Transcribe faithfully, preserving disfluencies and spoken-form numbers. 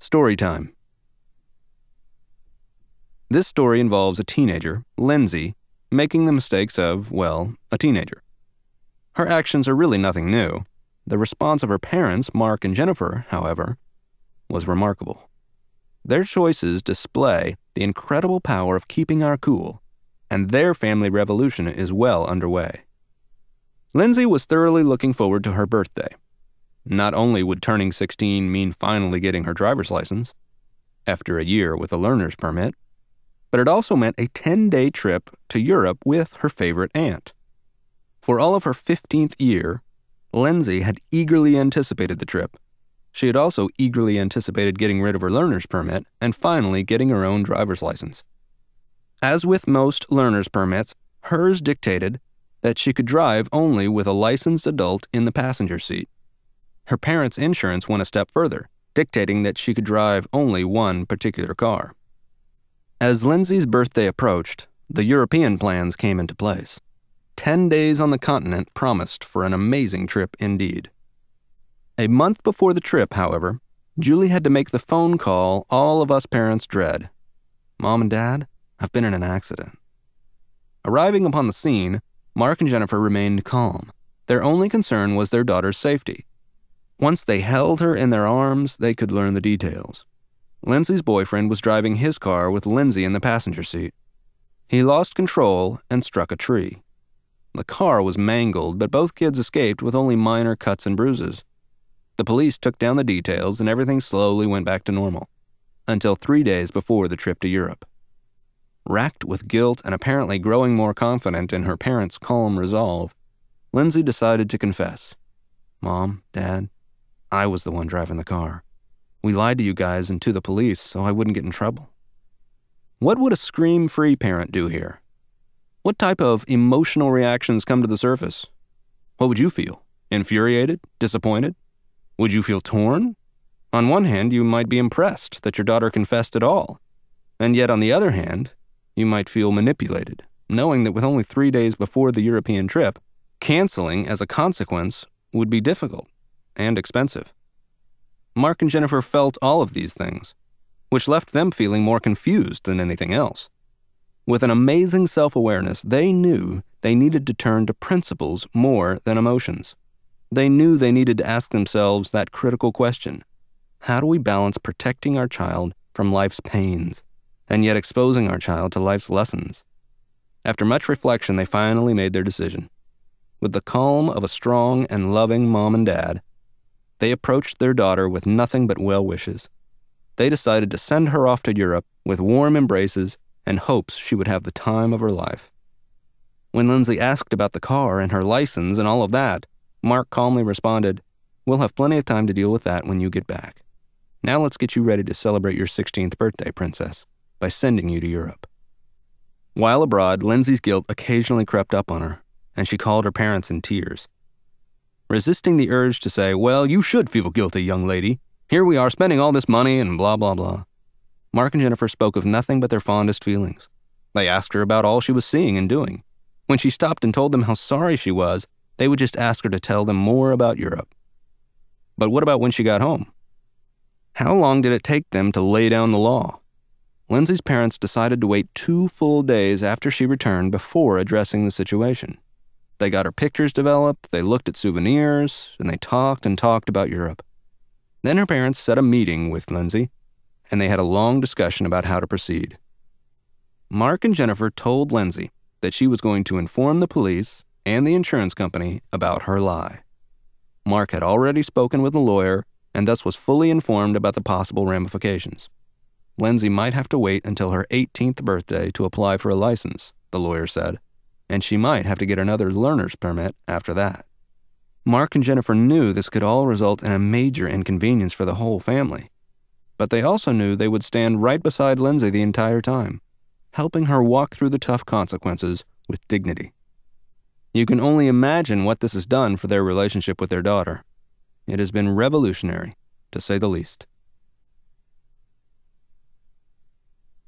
Story time. This story involves a teenager, Lindsay, making the mistakes of, well, a teenager. Her actions are really nothing new. The response of her parents, Mark and Jennifer, however, was remarkable. Their choices display the incredible power of keeping our cool, and their family revolution is well underway. Lindsay was thoroughly looking forward to her birthday. Not only would turning sixteen mean finally getting her driver's license, after a year with a learner's permit, but it also meant a ten-day trip to Europe with her favorite aunt. For all of her fifteenth year, Lindsay had eagerly anticipated the trip. She had also eagerly anticipated getting rid of her learner's permit and finally getting her own driver's license. As with most learner's permits, hers dictated that she could drive only with a licensed adult in the passenger seat. Her parents' insurance went a step further, dictating that she could drive only one particular car. As Lindsay's birthday approached, the European plans came into place. Ten days on the continent promised for an amazing trip indeed. A month before the trip, however, Julie had to make the phone call all of us parents dread. "Mom and Dad, I've been in an accident." Arriving upon the scene, Mark and Jennifer remained calm. Their only concern was their daughter's safety. Once they held her in their arms, they could learn the details. Lindsay's boyfriend was driving his car with Lindsay in the passenger seat. He lost control and struck a tree. The car was mangled, but both kids escaped with only minor cuts and bruises. The police took down the details and everything slowly went back to normal, until three days before the trip to Europe. Racked with guilt and apparently growing more confident in her parents' calm resolve, Lindsay decided to confess. "Mom, Dad, I was the one driving the car. We lied to you guys and to the police so I wouldn't get in trouble." What would a scream-free parent do here? What type of emotional reactions come to the surface? What would you feel? Infuriated? Disappointed? Would you feel torn? On one hand, you might be impressed that your daughter confessed at all, and yet on the other hand, you might feel manipulated, knowing that with only three days before the European trip, canceling as a consequence would be difficult and expensive. Mark and Jennifer felt all of these things, which left them feeling more confused than anything else. With an amazing self-awareness, they knew they needed to turn to principles more than emotions. They knew they needed to ask themselves that critical question: how do we balance protecting our child from life's pains, and yet exposing our child to life's lessons? After much reflection, they finally made their decision. With the calm of a strong and loving mom and dad, they approached their daughter with nothing but well wishes. They decided to send her off to Europe with warm embraces and hopes she would have the time of her life. When Lindsay asked about the car and her license and all of that, Mark calmly responded, "We'll have plenty of time to deal with that when you get back. Now let's get you ready to celebrate your sixteenth birthday, Princess, by sending you to Europe." While abroad, Lindsay's guilt occasionally crept up on her, and she called her parents in tears. Resisting the urge to say, "Well, you should feel guilty, young lady. Here we are spending all this money and blah, blah, blah," Mark and Jennifer spoke of nothing but their fondest feelings. They asked her about all she was seeing and doing. When she stopped and told them how sorry she was, they would just ask her to tell them more about Europe. But what about when she got home? How long did it take them to lay down the law? Lindsay's parents decided to wait two full days after she returned before addressing the situation. They got her pictures developed, they looked at souvenirs, and they talked and talked about Europe. Then her parents set a meeting with Lindsay, and they had a long discussion about how to proceed. Mark and Jennifer told Lindsay that she was going to inform the police and the insurance company about her lie. Mark had already spoken with a lawyer and thus was fully informed about the possible ramifications. Lindsay might have to wait until her eighteenth birthday to apply for a license, the lawyer said, and she might have to get another learner's permit after that. Mark and Jennifer knew this could all result in a major inconvenience for the whole family, but they also knew they would stand right beside Lindsay the entire time, helping her walk through the tough consequences with dignity. You can only imagine what this has done for their relationship with their daughter. It has been revolutionary, to say the least.